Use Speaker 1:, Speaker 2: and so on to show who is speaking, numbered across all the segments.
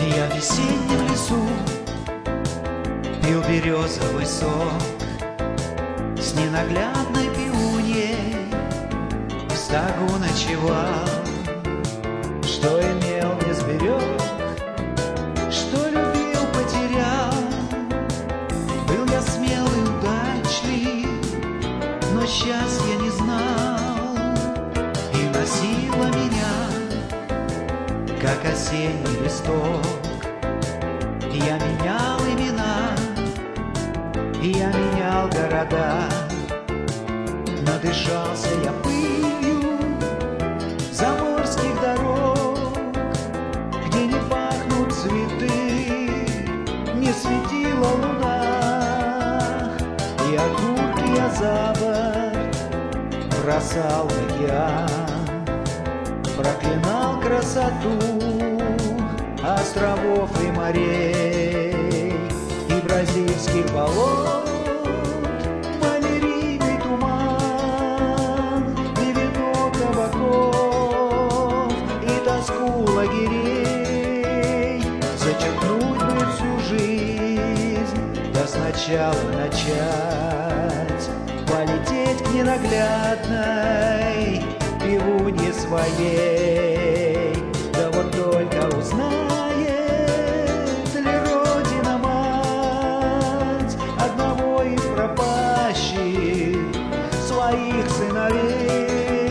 Speaker 1: Я в весеннем лесу пил березовый сок с ненаглядной пивуньей, в стогу ночевал. Что имел, не сберег, что любил, потерял. Был я смелый, удачлив, но счастья не знал. И носила меня, как осенний листок. Я менял имена, я менял города. Надышался я пылью заморских дорог, где не пахнут цветы, не светила луна. И окурки я за борт бросал в океан, проклинал красоту островов и морей, и бразильских болот, малярийный туман, и вино кабаков, и тоску лагерей. Зачеркнуть бы всю жизнь, да сначала начать, полететь к ненаглядной пивунье своей. Да вот только узнает ли Родина мать одного из пропащих своих сыновей.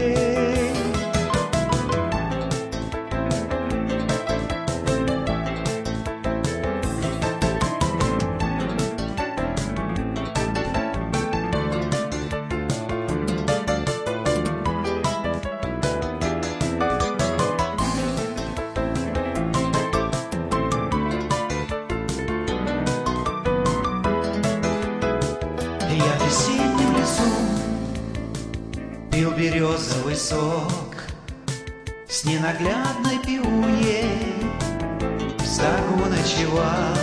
Speaker 1: Я в весеннем лесу пил березовый сок с ненаглядной пивуньей, в стогу ночевал.